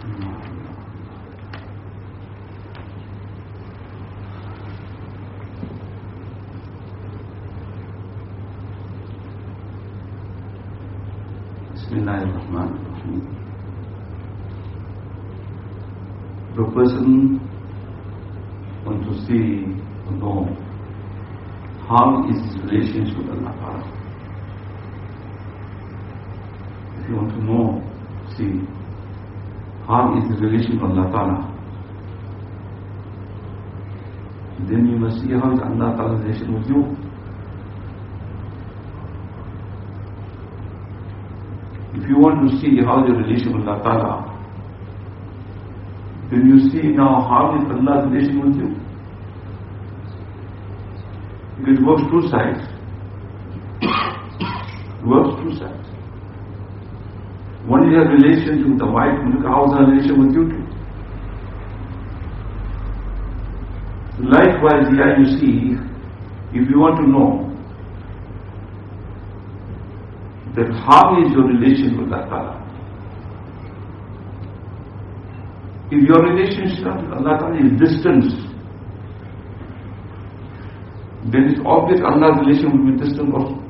Bismillahirrahmanirrahim. If a person wants to see or know how is his relationship with Allah Ta'ala, if you want to know, see how is his relation with Allah Ta'ala, then you must see how is Allah Ta'ala's relation with you. If you want to see how your relation with Allah Ta'ala, then you see now how is Allah's relation with you. Because it works two sides. It works two sides. One is your relationship with the wife, how is her relation with you too. Likewise, here you see, if you want to know that how is your relation with Allah Ta'ala. If your relationship with Allah Ta'ala is distant, then it's obvious Allah's relation will be distant also.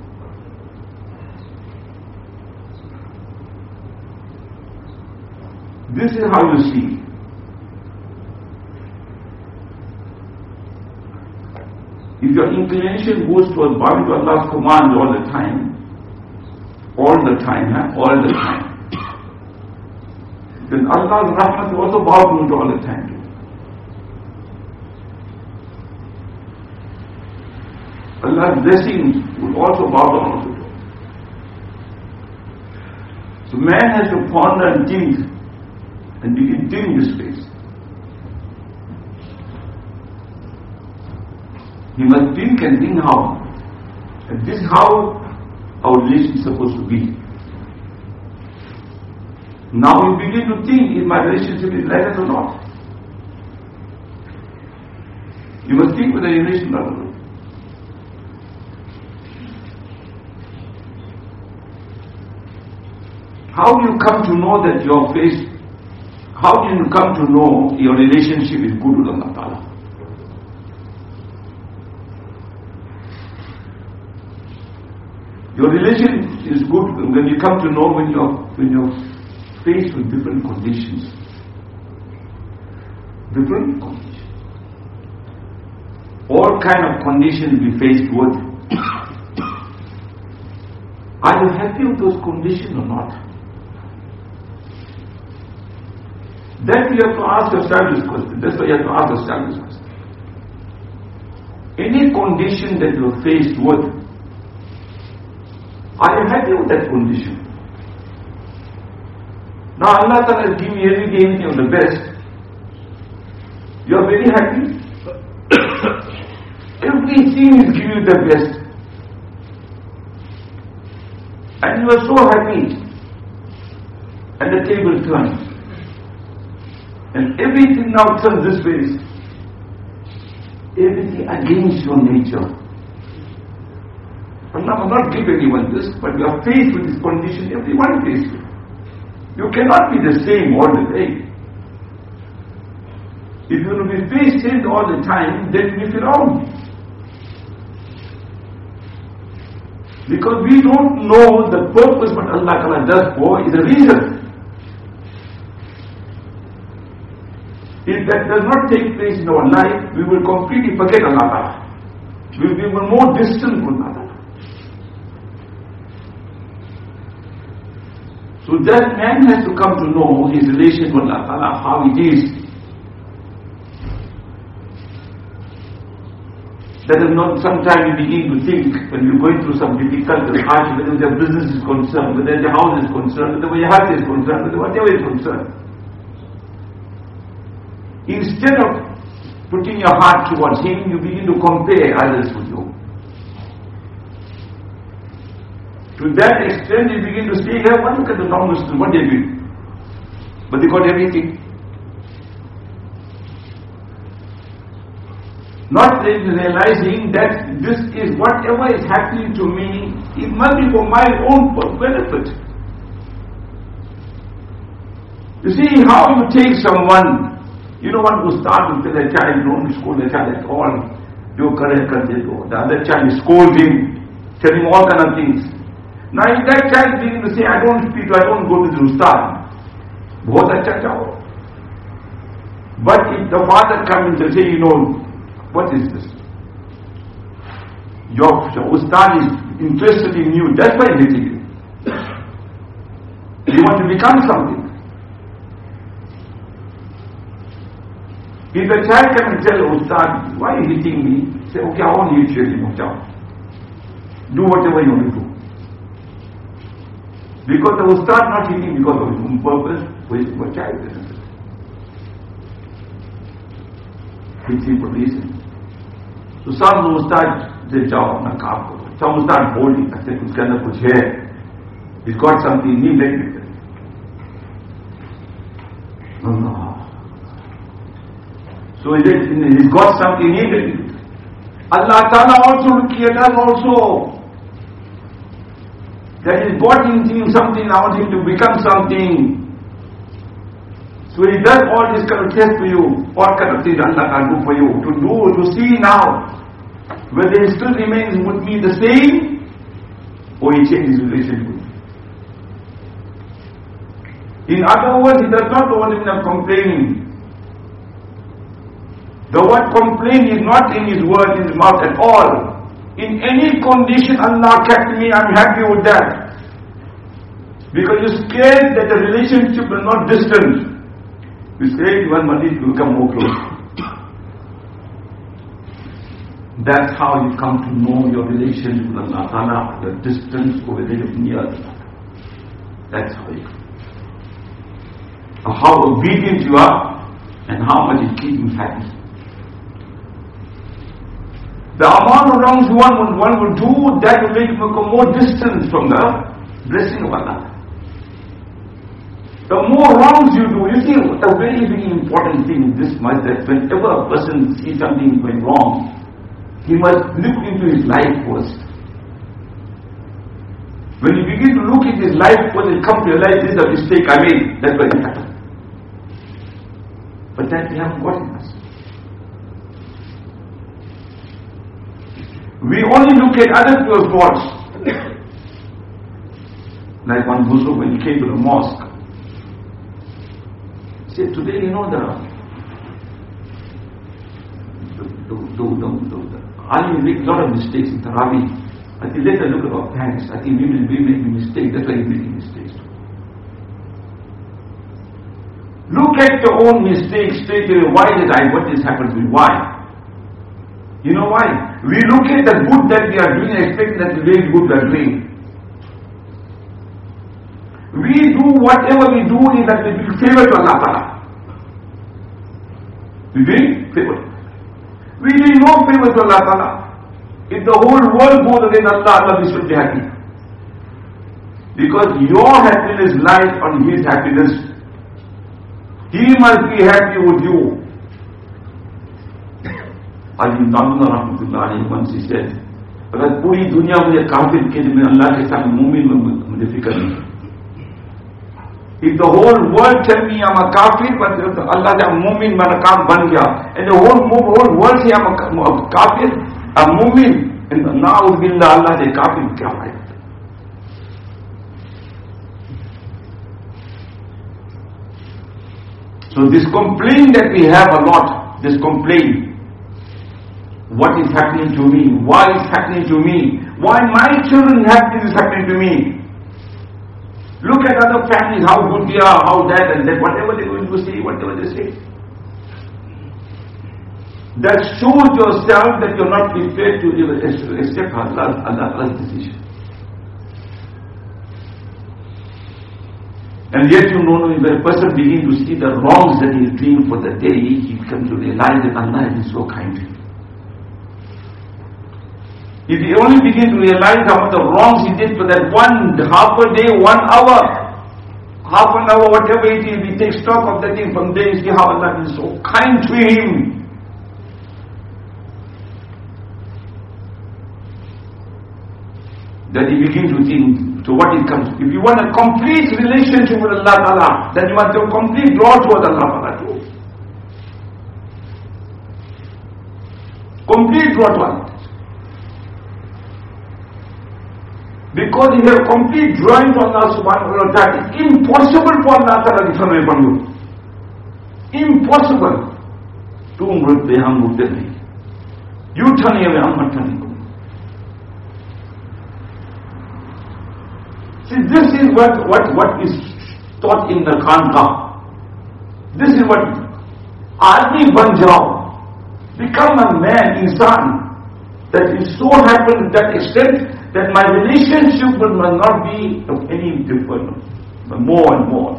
This is how you see. If your inclination goes towards bowing to Allah's command all the time, then Allah's rahmat will also bow to you all the time. Allah's blessings will also bow down also to you. So man has to ponder and think and begin thinking this face. He must think and think how. And this is how our relationship is supposed to be. Now you begin to think, is my relationship is like that or not? You must think whether your relationship is not or not. How do you come to know that your face, how do you come to know your relationship is good with Allah Ta'ala? Your relation is good when you come to know when you're faced with different conditions. Different conditions. All kind of conditions we faced with. Are you happy with those conditions or not? Then you have to ask yourself this question. That's why you have to ask yourself this question. Any condition that you are faced with, are you happy with that condition? Now Allah Ta'ala has given you everything of the best. You are very happy. Everything is giving you the best. And you are so happy. And the table turns. And everything now turns this way. Everything against your nature. Allah will not give anyone this, but you are faced with this condition, everyone faced with. You cannot be the same all the day. If you will be faced with all the time, then we feel wrong. Because we don't know the purpose what Allah Ta'ala does for is a reason. If that does not take place in our life, we will completely forget Allah Ta'ala. We will be more distant from Allah. So that man has to come to know his relation with Allah Ta'ala, how it is. That is not sometimes we begin to think when we're going through some difficult hardship, whether their business is concerned, whether their house is concerned, whether your heart is concerned, whether whatever is concerned. Instead of putting your heart towards him, you begin to compare others with you. To that extent, you begin to say, hey, look at the non-Muslims, what they do. But they got everything. Not realizing that this is whatever is happening to me, it must be for my own benefit. You see how you take someone, you know one who starts with the child, don't scold the child at all. Do correct, the other child scold him, tell him all kind of things. Now if that child begins to say, I don't speak, I don't go to the ustad, bahut acha chao. But if the father comes and say, you know, what is this? Your ustad is interested in you, that's why he's hitting you. You want to become something. If the child comes and tell ustad, why are you hitting me? Say, okay, I won't hit you anymore. Do whatever you want to do. Because the ustad not hitting because of his own purpose, wasting my child. It's simple reason. So some ustad say, jao apna kaam karo. Some ustad holding, I said, uske andar kuch hai. He's got something, he let it. No. So he's got something, he let it. Allah Ta'ala also look at us also. That he's got in him something, I want him to become something. So he does all this kind of test for you. What kind of things Allah can do for you? To see now whether he still remains with me the same or he changes his relationship with me. In other words, he does not want him complaining. The word complain is not in his word, in his mouth at all. In any condition Allah kept me, I'm happy with that. Because you're scared that the relationship will not distant. You're scared one month it will become more close. That's how you come to know your relationship with Allah Ta'ala, the distance or the near. That's how you come. How obedient you are and how much it keeps you happy. The amount of wrongs one will do, that will make you become more distant from the blessing of Allah. The more wrongs you do, you see, a very, very important thing is this much, that whenever a person sees something going wrong, he must look into his life first. When you begin to look at his life first, he'll come to realize this is a mistake I made. That's why it happened. But that we haven't got in us. We only look at other people's faults. Like one Muslim, when he came to the mosque, he said, today, you know, Ali make a lot of mistakes in Tarawih. I think let us look at our pants. I think we make mistakes. That's why he's making mistakes. Look at your own mistakes straight away. Why did what has happened to me? Why? You know why? We look at the good that we are doing and expect that the very good we are doing. We do whatever we do is that we do favor to Allah Ta'ala. We bring favor. We do no favor to Allah Ta'ala. If the whole world goes against Allah, Allah should be happy. Because your happiness lies on His happiness. He must be happy with you. Ali Nandana Rahmatullahi once he said, अगर पूरी दुनिया मुझे काफिर के लिए अल्लाह के साथ मुमिन में मुझे फिक्र नहीं. If the whole world tell me I'm a kafir, but Allah says mumin मेरा काम बन गया, and the whole world say I'm a kafir, a mumin, and na'udhu billah Allah say kafir क्या है? So this complaint that we have a lot, this complaint. What is happening to me? Why is happening to me? Why my children is happening to me? Look at other families, how good they are, how that and that, whatever they're going to say, whatever they say. That shows yourself that you're not prepared to accept Allah's decision. And yet you know, when a person begins to see the wrongs that he is doing for the day, he comes to realize that Allah is so kind to him. If he only begins to realize how much the wrongs he did for that half a day, 1 hour, half an hour, whatever it is, we take stock of that thing from there, you see how Allah is so kind to him. That he begins to think, So what it comes? If you want a complete relationship with Allah Ta'ala, then you must have complete draw towards Allah Ta'ala too. Complete draw to Allah. Because you have complete drawing to Allah Subhanahu wa Ta'ala, it's impossible for Allah Ta'ala to turn away from you. Impossible. You turn away, I'm not turning away. See, this is what is taught in the Khanqah. This is what Aadmi ban jao. Become a man, insan, that is so happy to that extent that my relationship will not be of any different, but more and more.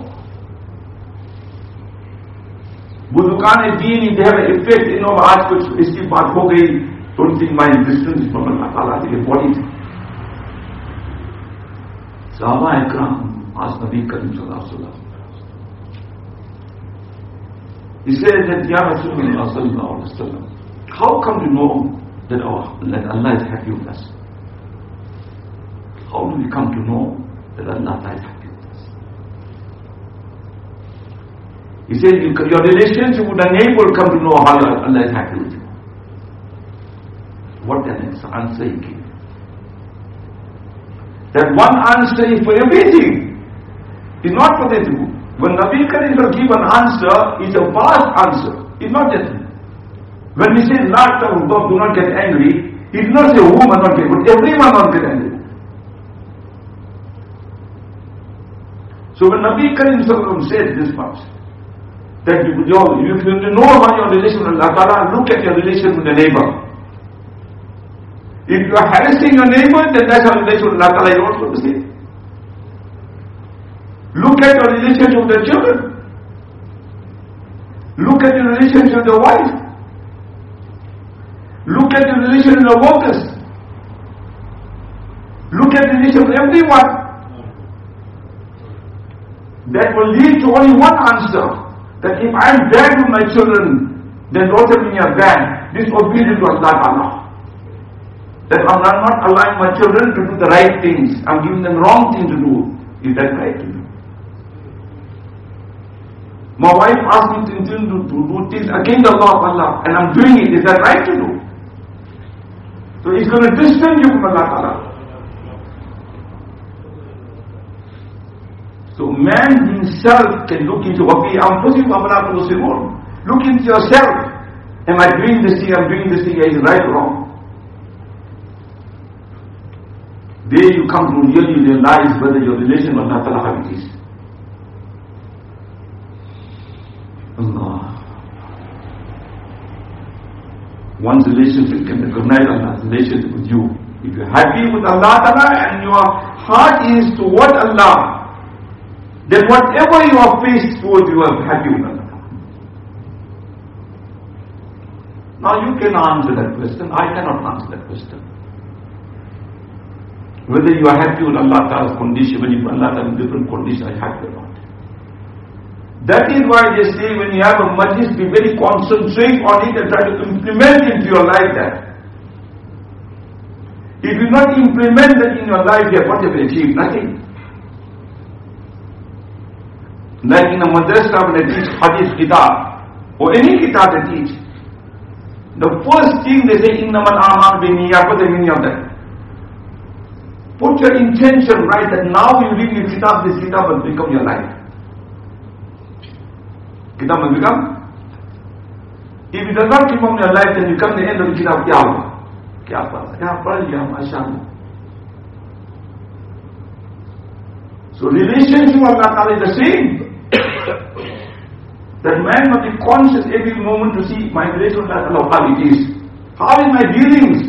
Buzukan deen, they have an effect, aaj kuch iski baat ho gayi, don't think my distance from Allah Ta'ala, they bought it. Sahaba Ikram asked Nabi Karim Sallallahu Alaihi Wasallam. He said that, Ya Rasulullah Sallallahu Alaihi Wasallam, how come you know that Allah is happy with us? How do we come to know that Allah is happy with us? He said, your relationship with a neighbor come to know how Allah is happy with you. What an answer he gave. That one answer is for everything. It's not for the two. When Nabi Karim will give an answer, it's a vast answer. It's not just. When he says, do not get angry, he did not say whom not get, but everyone not get angry. So when Nabi Karim said this much, that you know about your relation with Allah Ta'ala, look at your relation with the neighbor. If you are harassing your neighbor, then that's your relation with Allah Ta'ala, you also the same. Look at your relationship with the children. Look at your relationship with the wife. Look at your relationship with the workers. Look at the relationship with everyone. That will lead to only one answer. That if I am bad with my children, then don't tell me you are bad. Disobedient to Allah Ta'ala. That I'm not allowing my children to do the right things. I'm giving them wrong things to do. Is that right to do? My wife asked me to do things against the law of Allah, and I'm doing it. Is that right to do? So it's going to distance you from Allah Ta'ala. So man himself can look into what look into yourself. Am I doing this thing? I'm doing this thing. Is it right or wrong? There you come to really realize whether your relation with Allah Ta'ala how it is. Allah. One's relationship can recognize Allah's relationship with you. If you're happy with Allah Ta'ala and your heart is toward Allah, then whatever you are faced towards, you are happy with Allah. Now you can answer that question. I cannot answer that question. Whether you are happy with Allah Ta'ala's condition, when you Allah Ta'ala in different conditions, are you happy or not? That is why they say when you have a majlis, be very concentrate on it and try to implement it into your life that. If you not implement that in your life, what have you achieved? Nothing. Like in a madrasa when they teach hadith kitab, or any kitab they teach, the first thing they say, innamal a'mal binniyat, what the meaning of that? Put your intention right that now you read this kitab will become your life. Kitab will become. If it does not become your life, then you come to the end of the kitab, kya padha, mashallah. So relationship with Allah Ta'ala is the same. That man must be conscious every moment to see my relation with Allah, how it is. How is my dealings?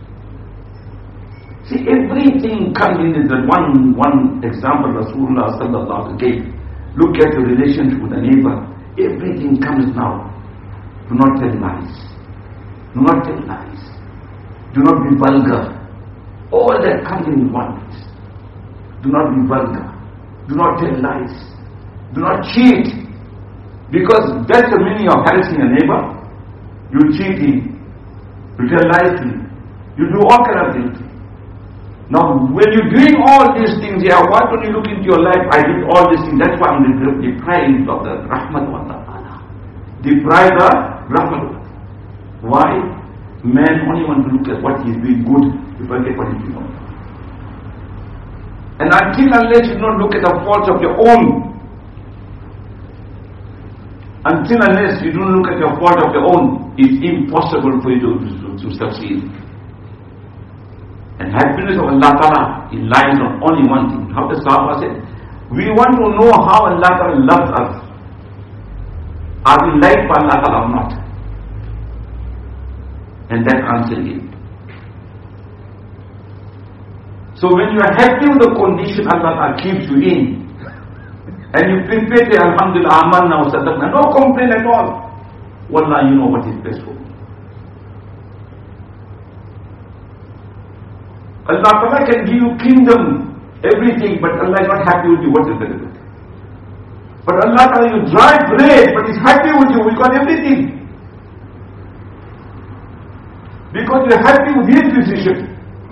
See, everything comes in that one example Rasulullah Sallallahu Alaihi Wasallam gave. Look at your relationship with the neighbor. Everything comes now. Do not tell lies. Do not tell lies. Do not be vulgar. All that comes in one place. Do not be vulgar. Do not tell lies. Do not cheat. Because that's the meaning of harassing a neighbor. You cheat him. You tell lies to him. You do all kind of things. Now, when you're doing all these things, why don't you look into your life? I did all these things. That's why I'm deprived of the rahmat of Allah. Deprived of rahmat. Why? Man only wants to look at what he's doing good to forget what he's doing. And unless you don't look at the faults of your own, unless you don't look at your fault of your own, it's impossible for you to succeed. And happiness of Allah Ta'ala, it lies on only one thing. How the Sahaba said, we want to know how Allah Ta'ala loves us. Are we liked by Allah Ta'ala or not? And that answer is. So when you are happy with the condition Allah Ta'ala keeps you in, and you prepare to Alhamdulillah, Amanna wa Sadaqna, no complaint at all. Wallah, you know what is best for you. Allah Ta'ala can give you kingdom, everything, but Allah is not happy with you. What is the result? But Allah Ta'ala, you drive great, but He's happy with you. We got everything. Because you're happy with His decision.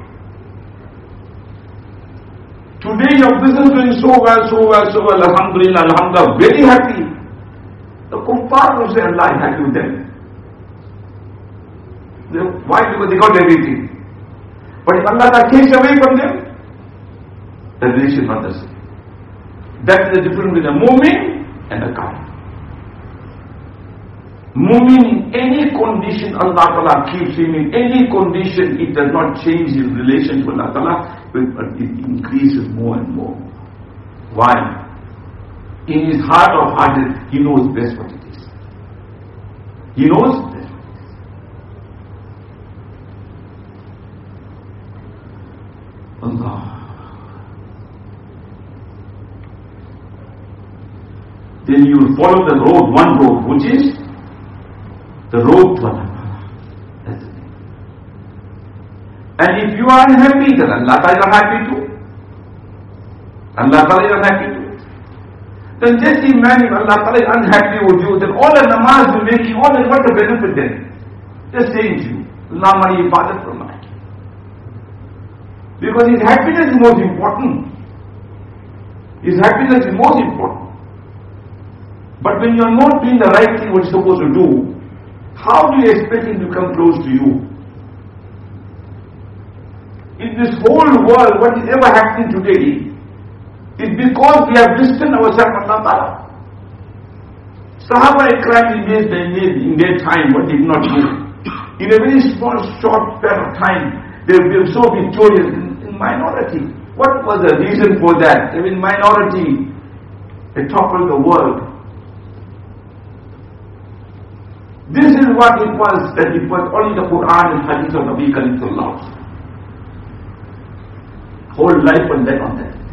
Today your business is doing so well, Alhamdulillah, Alhamdulillah, very happy. The kuffar will say Allah is happy with them. Why? Because they got everything. But if Allah takes away from them, the relation is not the same. That's the difference between a mu'min and a kafir. Mu'min in any condition Allah Ta'ala keeps him in any condition, it does not change his relation to Allah Ta'ala, but it increases more and more. Why? In his heart of hearts, he knows best what it is. He knows best. Allah. Then you will follow the road, one road, which is the road to Allah. That's it. And if you are unhappy, then Allah Ta'ala is unhappy too. Allah Ta'ala is unhappy too. Then just imagine if Allah Ta'ala is unhappy with you, then all the namaz you're making, all that, what the benefit then? Just saying to you, Allah my ibadat from my. Because his happiness is most important. His happiness is most important. But when you are not doing the right thing what you're supposed to do, how do you expect him to come close to you? In this whole world, what is ever happening today is because we have distanced ourselves from Allah Ta'ala. Sahaba Ikram in their time, what did not do? In a very small, short period of time, they were so victorious in minority. What was the reason for that? They were in minority. They toppled the world. This is what it was, that it was only the Quran and Hadith of Nabi Karim Sallallahu Alaihi Wasallam. Whole life was bet on that.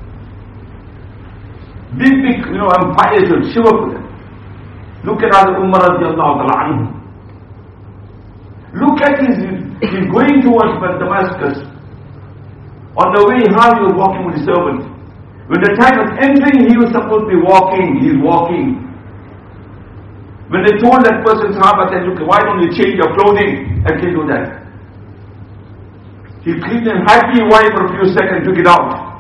Big, empires would shiver for them. Look at Hazrat Umar radiallahu ta'ala anhu. Look at he's going towards Damascus. On the way, how he was walking with his servant. When the time was entering, he was supposed to be walking. He's walking. When they told that person, Sahaba said, look, why don't you change your clothing? I can do that. He kept them happy while for a few seconds, took it out.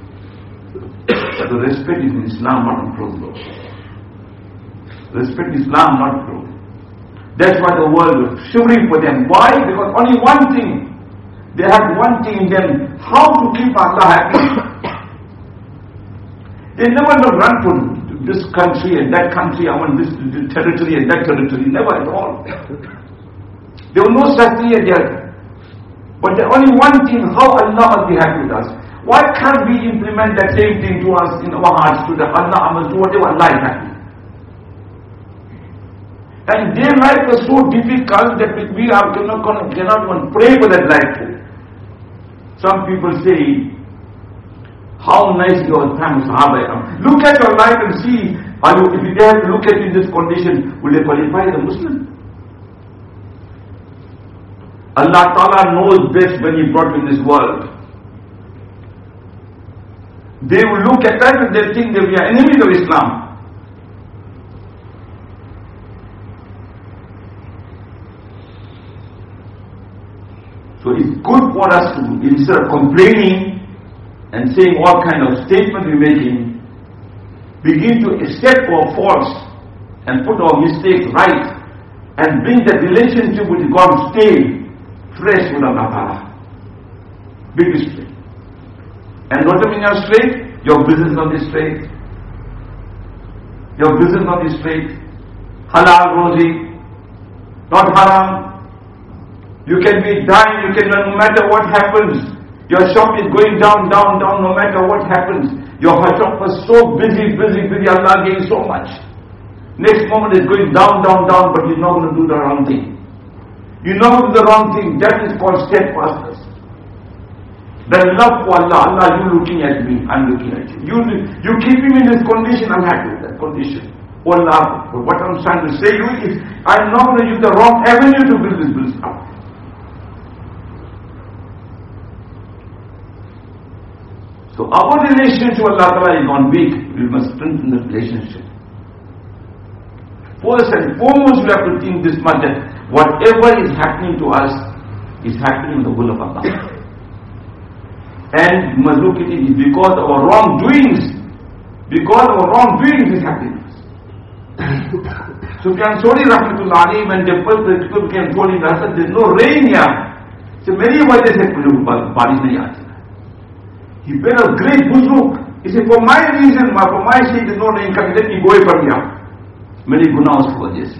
The respect is in Islam, not in clothing. Respect is Islam, not clothing. That's why the world was shivering for them. Why? Because only one thing. They had one thing in them. How to keep Allah happy. They never run for this country and that country, I want this territory and that territory. Never at all. There was no such thing there. But the only one thing, how Allah must be happy with us. Why can't we implement that same thing to us in our hearts, to the Allah must do whatever Allah is happy. And their life was so difficult that we cannot even pray for that life too. Some people say, how nice your time Sahaba. Look at your life and see, if they have to look at you in this condition, will they qualify as a Muslim? Allah Ta'ala knows best when He brought you in this world. They will look at that and they think they will be enemies of Islam. So So it's good for us to, instead of complaining and saying all kind of statements we're making, begin to accept our faults and put our mistakes right and bring that relationship with God stay fresh with Allah Ta'ala. Big straight. And not when you're straight, your business not be straight. Your business not be straight. Halal rozi, not haram. You can be dying, you can, no matter what happens. Your shop is going down, down, down, no matter what happens. Your shop was so busy, Allah gave so much. Next moment it's going down, down, down, but you're not going to do the wrong thing. You're not going to do the wrong thing. That is called steadfastness. The love for Allah. Allah, you looking at me, I'm looking at you. You keep him in this condition, I'm happy with that condition. Oh Allah, but what I'm trying to say to you is, I'm not going to use the wrong avenue to build this business up. So our relationship to Allah Ta'ala is not weak. We must strengthen the relationship. First and foremost, we have to think this much, that whatever is happening to us is happening in the will of Allah. And we must look at it is because of our wrongdoings. Because of our wrongdoings is happening to us. Sufyan Thawri Rahmatullah Alayhi, when the first people came and told him that there's no rain here. So many wajah said, Barish nahi aati. He paid a great buzruk. He said, for my reason, for my sake, there's no rain coming, let me go away from here. Many gunas for this.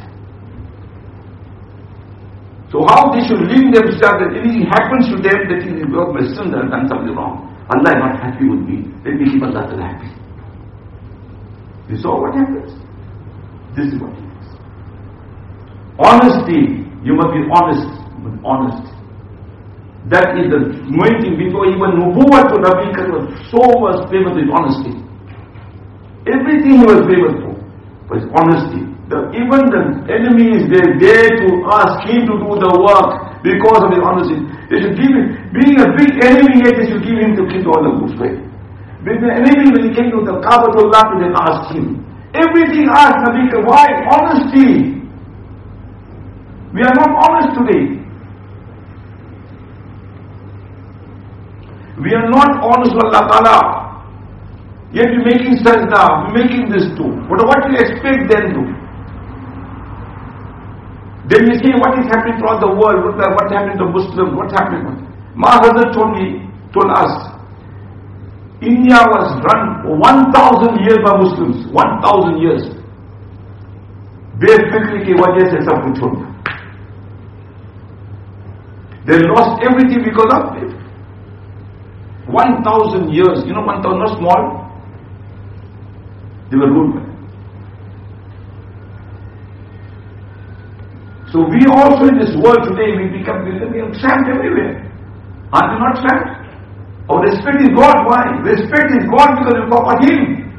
So how they should live themselves, that anything happens to them, that is God my sin, that I've done something wrong. Allah is not happy with me. Let me keep Allah happy. You saw what happens? This is what it is. Honesty. You must be honest. Honest. That is the main thing. Before even Nubuwwat to Nabi was so much famous with honesty. Everything he was famous for was honesty. Even the enemy is there to ask him to do the work because of his honesty. They should give him, being a big enemy, yet they should give him to keep all the good faith. Being the enemy, when he came to the Kaabatullah, they asked him. Everything asked Nabi, why? Honesty. We are not honest today. We are not honest with Allah Ta'ala. Yet we're making sajda, we're making this too. But what do you expect them to? Then you see what is happening throughout the world, what happened to Muslims, what happened. Ma Hazrat told us, India was run for 1,000 years by Muslims, 1,000 years. बेफिक्री की वजह से सब कुछ हो गया. They lost everything because of it. 1,000 years, 1,000 not small. They were ruled by. So we also in this world today, we are trapped everywhere. Are we not trapped? Our respect is God. Why? Respect is God because we talk about Him.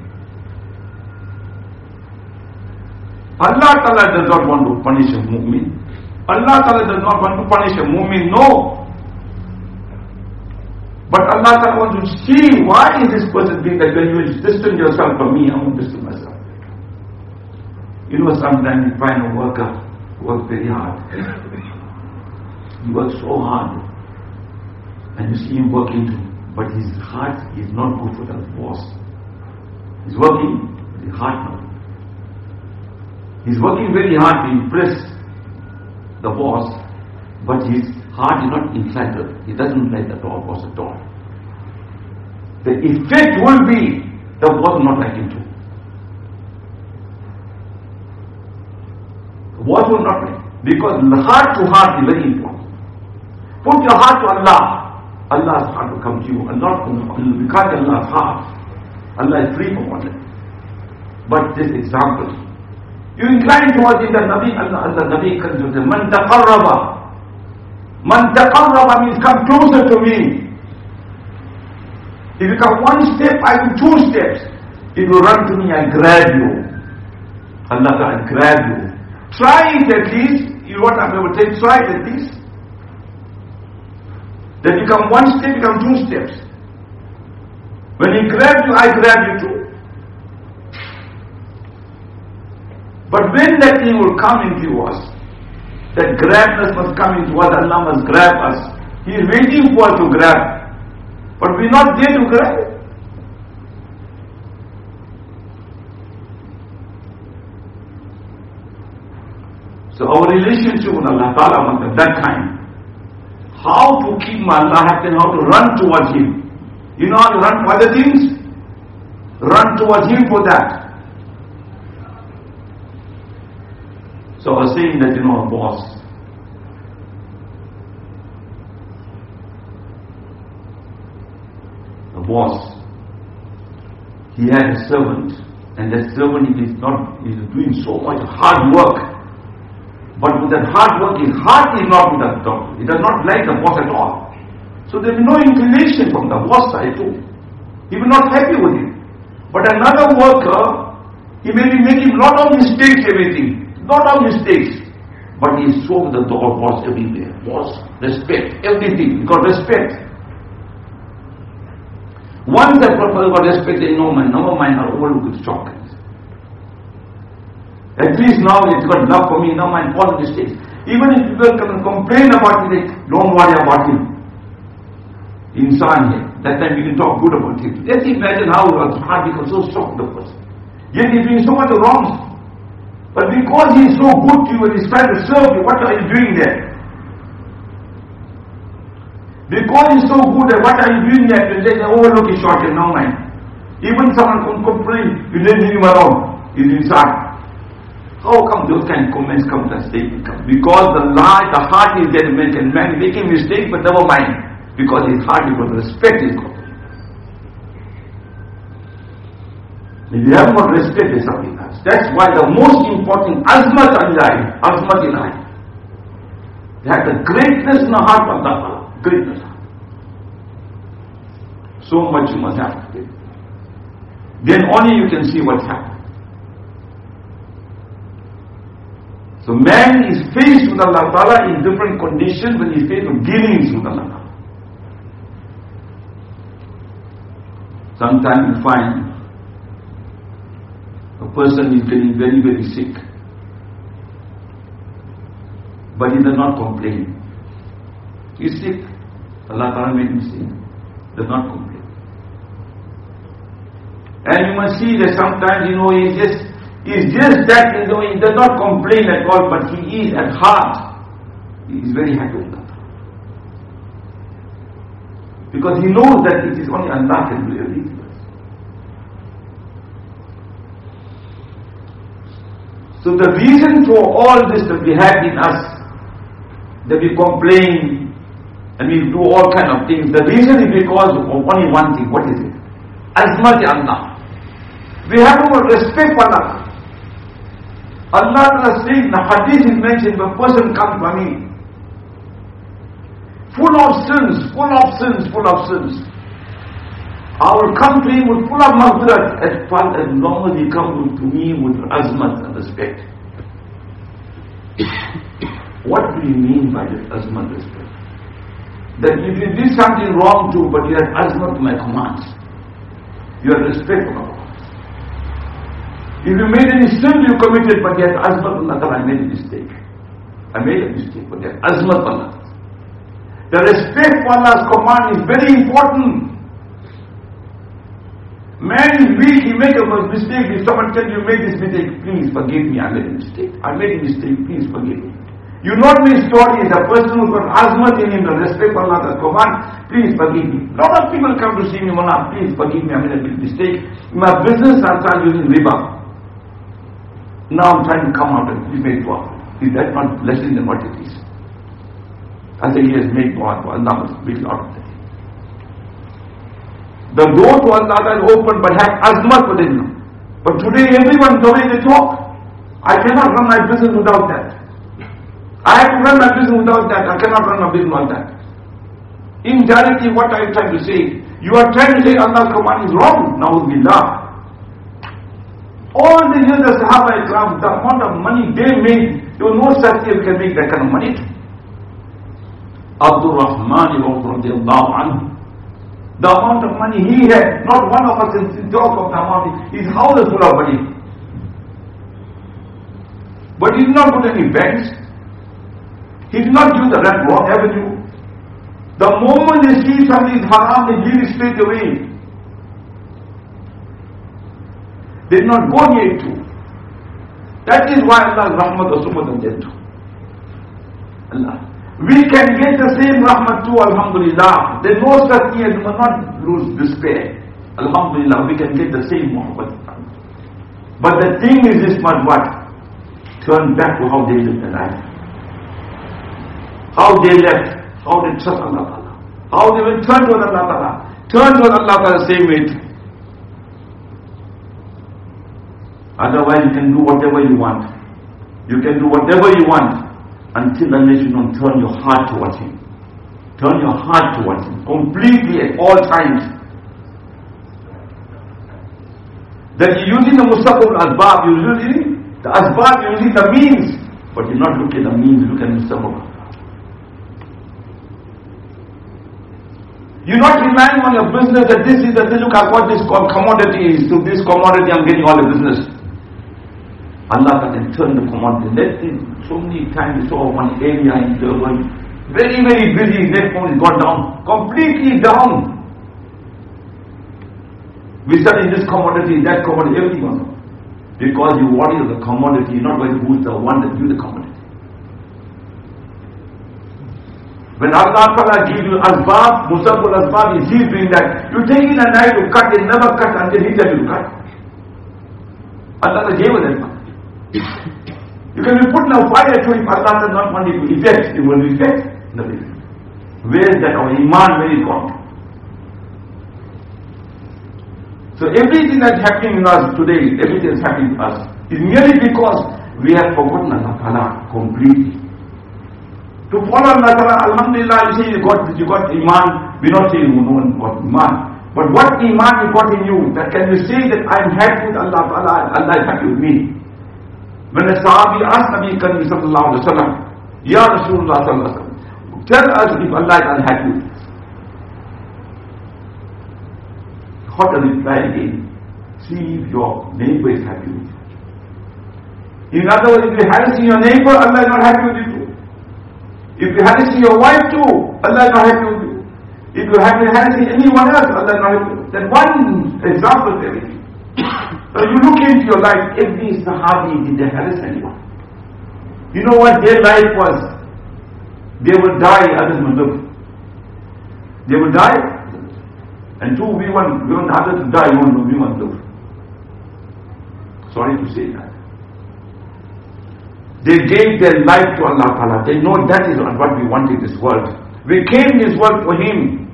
Allah Ta'ala does not want to punish a mu'min. Allah Ta'ala does not want to punish a mu'min, no. But Allah Ta'ala wants to see why is this person being like, when you distance yourself from me, I won't distance myself. Sometimes you find a worker who works very hard. He works so hard. And you see him working too. But his heart is not good for the boss. He's working, but his heart not. He's working very hard to impress the boss, but his heart is not inside it. He doesn't like the boss at all. The effect will be the boss will not like him too. The boss will not like, because the heart to heart is very important. Put your heart to Allah. Allah's heart will come to you, and not because Allah's heart. Allah is free from all that. But this example, you incline towards it, the Nabi comes to say, Man taqarraba. Man taqarraba means come closer to me. If you come one step, I do two steps. If you run to me, I grab you. Allah Ta'ala, I grab you. Try it at least. You know what I'm going to say? Try it at least. Then you come one step, you come two steps. When he grabs you, I grab you too. But when that thing will come into us, that grabness must come into us, Allah must grab us. He is waiting for us to grab. But we are not there to grab it. So our relationship with Allah Ta'ala was at that time. How to keep Allah happy and how to run towards Him. You know how to run for other things? Run towards Him for that. So I was saying that, a boss. A boss. He had a servant. And that servant is doing so much hard work. But with that hard work, his heart is not with that doctor. He does not like the boss at all. So there is no inclination from the boss side too. He will not happy with him. But another worker, he may be making lot of mistakes, everything. Lot of mistakes. But he is so with the boss everywhere. Boss, respect, everything. Because respect. Once that person got respect, they know never mind, I'll overlook his shortcuts. At least now it's got love for me, now mind all the mistakes. Even if people can complain about it, don't worry about him. Insan here. That time we can talk good about him. Let's imagine how our heart becomes so soft, the person. Yet he's doing so much wrong. But because he is so good to you and he's trying to serve you, what are you doing there? Because he's so good, and what are you doing there? You say, overlook his shortcut, no mind. Even someone can complain, you didn't leave him alone. He's inside. How come those kind of comments come to statement? Because the heart is there, man can make a mistake, but never mind. Because his heart is got respect is got. If you have not respect, there's something else. That's why the most important azmat in life. They have the greatness in the heart of Allah. Greatness. So much you must have. Then only you can see what's happening. So man is faced with Allah Ta'ala in different conditions when he is faced with dealings with Allah Ta'ala. Sometimes you find a person is getting very, very sick. But he does not complain. He is sick. Allah Ta'ala made him sick. Does not complain. And you must see that sometimes, It's just that, he does not complain at all, but he is at heart. He is very happy with that. Because he knows that it is only Allah can do everything. So the reason for all this that we have in us, that we complain and we do all kind of things, the reason is because of only one thing. What is it? Azmat Allah. We have no respect for Allah. Allah says in the hadith is mentioned, if a person comes to me, full of sins, I will come to him with full of maghfirat as long as he comes to me with azmat and respect. What do you mean by this azmat and respect? That if you did something wrong too, but you had azmat to my commands, you have respect for Allah. If you made any sin you committed, but yet azmat Allah, I made a mistake. I made a mistake, but yet azmat Allah. The respect for Allah's command is very important. Man is weak, he makes a mistake. If someone tells you, made this mistake, please forgive me, I made a mistake. I made a mistake, please forgive me. You not make stories, a person who's got azmat in him, the respect for Allah's command, please forgive me. A lot of people come to see me, Mullah, please forgive me, I made a big mistake. In my business, I started using riba. Now I'm trying to come out and please make dua. Is that not less than what it is? I say, yes, make dua. Allah must make it out of that. The door to Allah is open, but have azmat within them. But today, everyone, the way they talk, I cannot run my business without that. I have to run my business without that. I cannot run my business without that. Indirectly, what are you trying to say? You are trying to say Allah's command is wrong. Na'udhu. All the years the Sahaba Ikram, the amount of money they made, there was no such thing can make that kind of money. Abdul Rahman radiallahu anhu, the amount of money he had, not one of us can talk of the amount, his house is full of money. But he did not put any banks. He did not use the wrong avenue. The moment they see something is haram, they leave it straight away. They did not go near it too. That is why Allah's rahmat was so much gentle. Allah. We can get the same rahmat too, alhamdulillah. There is no such thing as we must not lose despair. Alhamdulillah, we can get the same muhabbat. But the thing is this much what? Turn back to how they lived their life. How they left. How they trust Allah Ta'ala. How they will turn to Allah Ta'ala. Turn to Allah Ta'ala the same way. Otherwise you can do whatever you want. You can do whatever you want until unless you don't turn your heart towards Him. Turn your heart towards Him completely at all times. That you're using the Mustaqbal Asbab, you're using the Asbab, you're using the means, but you're not looking at the means, you look at Mustaqbal. You're not relying on your business that this is the thing, look at what this commodity is, to this commodity I'm getting all the business. Allah can turn the commodity. Let's see, so many times we saw one area in Durban, very, very busy, net phone got down, completely down. We study this commodity, that commodity, everything was down. Because you worry of the commodity, you're not going to who's the one that gives the commodity. When Allah Ta'ala gives you asbab, Musabul asbab, He's doing that. You take in a knife to cut, it never cut until He tells you to cut. Allah gave us that. You can be put in a fire to if Allah does not want it to effect, it will effect. Nothing. Where is that? Our iman, where is gone? So everything that's happening in us today, everything that's happening to us, is merely because we have forgotten Allah Ta'ala completely. To follow Allah Ta'ala, alhamdulillah, you say you got iman, we're not saying you don't got iman. But what iman you got in you, that can you say that I'm happy with Allah Ta'ala, Allah is happy with me? When the Sahabi asked Nabi Karim sallallahu alayhi wa sallam, Ya Rasulullah sallallahu alayhi wa sallam, tell us if Allah is unhappy with us. What does it reply again? See if your neighbor is happy with you. In other words, if you haven't seen your neighbor, Allah is not happy with you too. If you haven't seen your wife too, Allah is not happy with you. If you haven't seen anyone else, Allah is not happy with you. Then one example is everything. So you look into your life, every Sahabi, did they harass anyone? You know what their life was? They would die, others would live. They would die, and two, we want others to die, we want to live. Sorry to say that. They gave their life to Allah Ta'ala. They know that is what we want in this world. We came in this world for Him.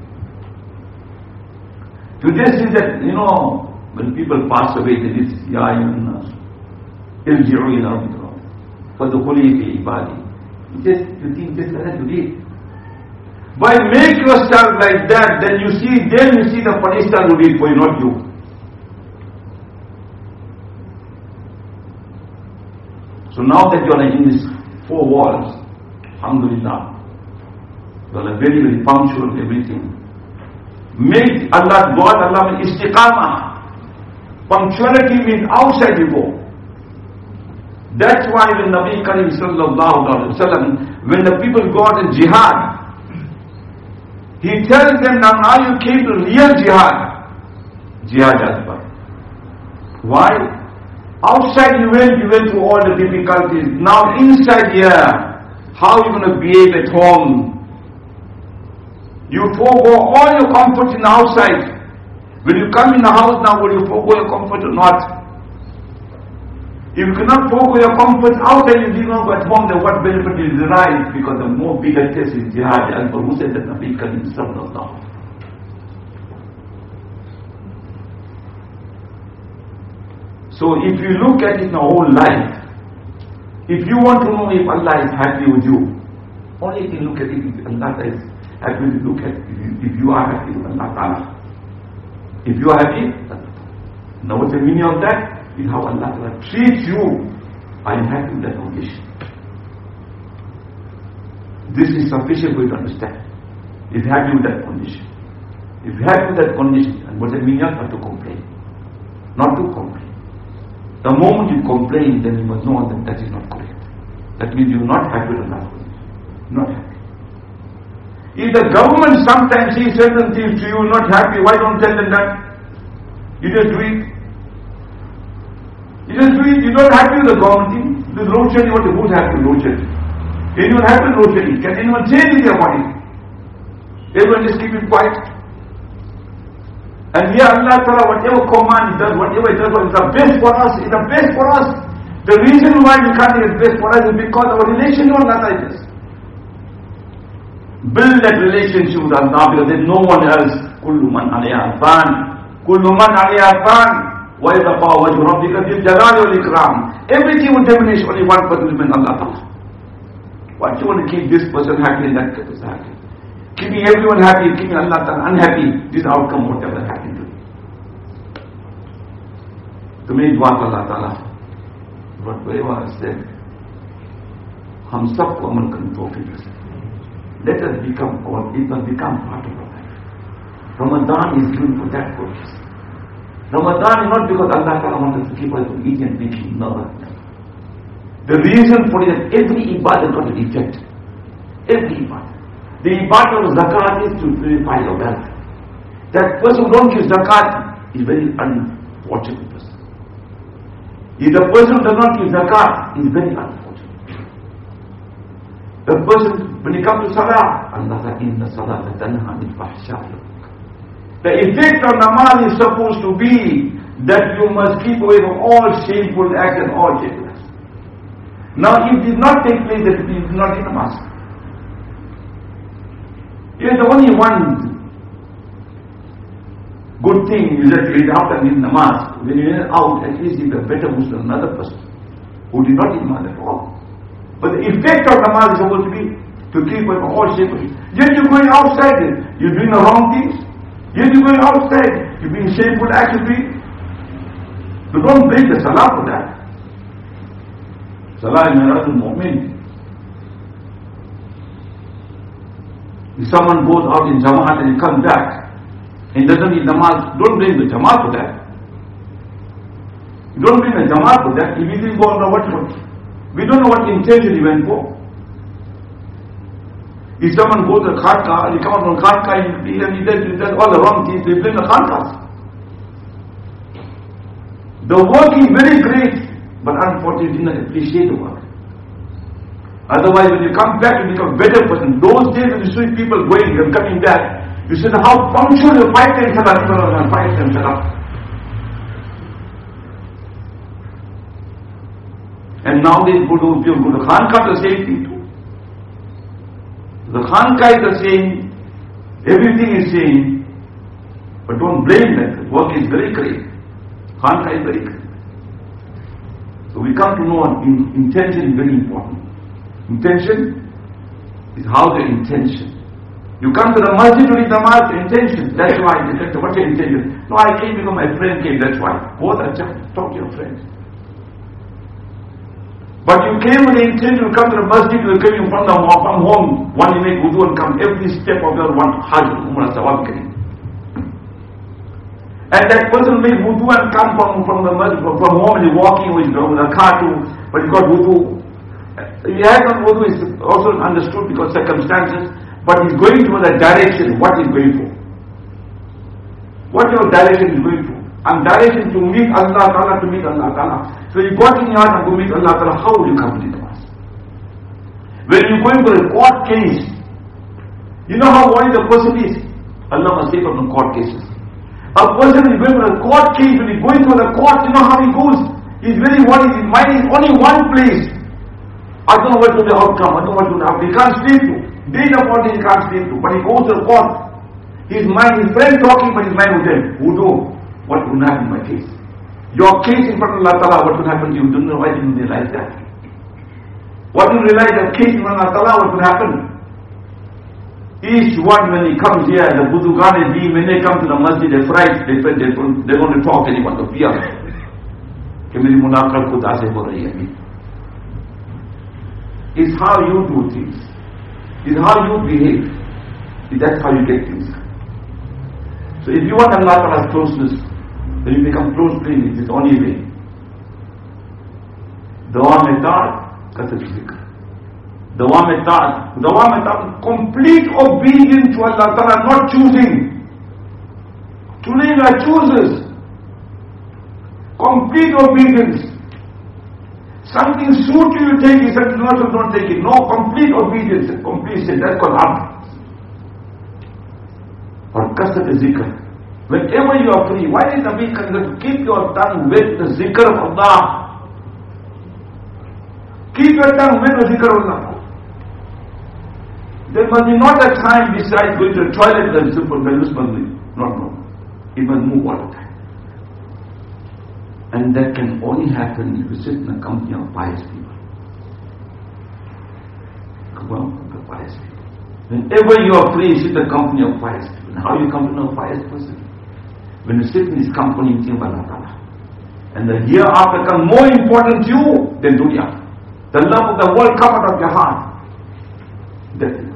To this is that, when people pass away, they say, Ya ayyuhan-nas, irji'u ila rabbikum, fadkhuli fi ibadi. You think this is what you did. By make yourself like that, then you see the punishment will be for you, not you. So now that you are in these four walls, alhamdulillah, you are very, very punctual in everything. Make Allah, God, Allah means istiqamah. Punctuality means outside you go. That's why when Nabi Karim sallallahu alaihi wasallam, when the people go out in jihad, he tells them, now you came to real jihad. Jihad Akbar. Why? Outside you went through all the difficulties. Now inside here, how are you going to behave at home? You forego all your comforts in the outside. When you come in the house now, will you forego your comfort or not? If you cannot forego your comfort outside, you do not go at home, then what benefit will derive? Because the more bigger test is jihad. And for who said that Nabi Karim sallallahu. So if you look at it in your whole life, if you want to know if Allah is happy with you, only you can look at it if Allah is happy with you. Look at if you are happy with Allah Ta'ala. If you are happy, now what's the meaning of that? Is how Allah Ta'ala treats you. I am happy with that condition. This is sufficient for you to understand. If you are happy with that condition. If you are happy with that condition, and what's the meaning? Not to complain. Not to complain. The moment you complain, then you must know that that is not correct. That means you are not happy with Allah. Not happy. If the government sometimes sees certain things to you not happy, why don't tell them that? You just do it. You just do it. You don't happy with the government thing. The road shedding, who's happy with road shedding? Anyone happy with road shedding? Can anyone change in their mind? Everyone just keep it quiet. And here Allah Ta'ala, whatever command He does, whatever He does, is the best for us. It's the best for us. The reason why we can't get best for us is because our relation with Allah is. Build that relationship with Allah because there's no one else. Kullu man alayha fan. Kullu man alayha fan. Wa yabqa wajhu rabbika dhil jalali wal ikram. Everything will diminish, only one person will be Allah Ta'ala. Why do you want to keep this person happy and that person happy? Keeping everyone happy, keeping Allah Ta'ala unhappy, this outcome whatever happened to you. To me, dua Allah Ta'ala. But whatever I said, hum sabko amal karne tawfiq se. Let us become part of our life. Ramadan is given for that purpose. Ramadan is not because Allah Ta'ala wants us to keep us from eating and drinking. No. The reason for it is that every ibadah got an effect. Every ibadah. The ibadah of zakat is to purify your wealth. That person who don't give zakat is very unfortunate person. If the person does not give zakat, is very unfortunate. The person, when he comes to salah, Allah says, inna salata tanha anil fahsha'i. The effect of namaz is supposed to be that you must keep away from all shameful acts and all shameful acts. Now, if it did not take place, that it is not in namaz. It is the only one good thing is that you after in namaz, when you are out, at least you are a better Muslim than another person who did not eat namaz at all. But the effect of namaz is supposed to be to keep away from all shameful. Yet you are going outside, you are doing the wrong things. Yet you are going outside, you are being shameful acts. So don't break the salah for that. Salah is Mi'rajul Mu'min. If someone goes out in Jamaat and he comes back and doesn't eat namaz, don't blame the Jamaat for that. You don't blame the Jamaat for that. If he didn't go on what we don't know what intention he went for. If someone goes to Khatka, he comes from Khatka and he does all the wrong things, they blame the Khatkas. The work is very great, but unfortunately he did not appreciate the work. Otherwise, when you come back, you become a better person. Those days when you see people going and coming back, you said, how punctual you 5 times salah, people are 5 times salah. And nowadays, go to Khanka, the same thing too. The Khanka is the same, everything is same, but don't blame them. The work is very great. Khanka is very great. So we come to know intention is very important. Intention is how the intention. You come to the masjid to read namaz, intention. That's why they said, what's your intention? No, I came because my friend came, that's why. Both are just talk to your friends. But you came with the intention to come to the masjid, you came from home, one you make wudu and come every step of your one hajj, umrah, sawab kareem. And that person made wudu and come from the masjid, from home and he's walking with a car too, but he got wudu. He has not wudu is also understood because circumstances, but he's going towards a direction, what he's going for. What your direction is going for? And direction to meet Allah Ta'ala, to meet Allah Ta'ala. So you got in your heart and to meet Allah Ta'ala, how will you come to the namaz? When you're going for a court case, you know how worried the person is? Allah must save from the court cases. A person is going for a court case, when he's going for the court, you know how he goes? He's very worried, his mind is only one place. I don't know what will be the outcome, I don't know what will happen. He can't sleep to. Day upon day he can't sleep to. But he goes to the court. His mind, his friend talking, but his mind will tell, Wudu, what will happen in my case? Your case in front of Allah Ta'ala, what will happen to you? Don't know why you didn't realize that. What you realize, the case in front of Allah Ta'ala, what will happen? Each one when he comes here, the Budugane Deen, when they come to the masjid, they're fright, they don't want to talk to anyone, to fear. कि मेरी मुलाकात खुदा से हो रही है. Is how you do things. Is how you behave. That's how you get things. So if you want Allah Ta'ala's closeness, then you become close to Him. It's the only way. Dua mein taat, kasat zikr. Dawam ta'at, complete obedience to Allah Ta'ala, not choosing. Today we are choosers. Complete obedience. Something suits you, you take it, something else you don't take it. No, complete obedience, completion, that's called abd. Or kasat zikr. Whenever you are free, why did Nabi Kandar keep your tongue with the zikr of Allah? Keep your tongue with the zikr of Allah. There must be not a time besides going to the toilet that is simple, that is no. It must move all the time. And that can only happen if you sit in the company of pious people. Pious people. Whenever you are free, sit in the company of pious people. And how you come to know a pious person? When you sit in his company, you think of Allah Ta'ala. And the hereafter becomes more important to you than dunya. The love of the world comes out of your heart. That is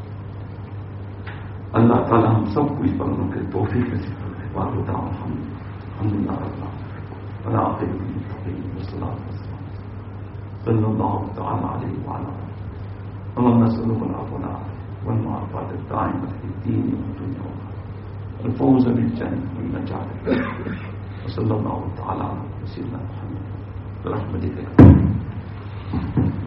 Allah Ta'ala हम सबको इस बंदों के तौफीक नसीब करे। वाह बताओ अल्हम्दुलिल्लाह ولا عقب للمتقين والصلاة والسلام صلى الله تعالى عليه وعلى آله. اللهم نسألك العفو والمعافاة الدائمة في الدين والدنيا والفوز بالجنة والنجاة. وصلى الله تعالى على سيدنا محمد برحمتك.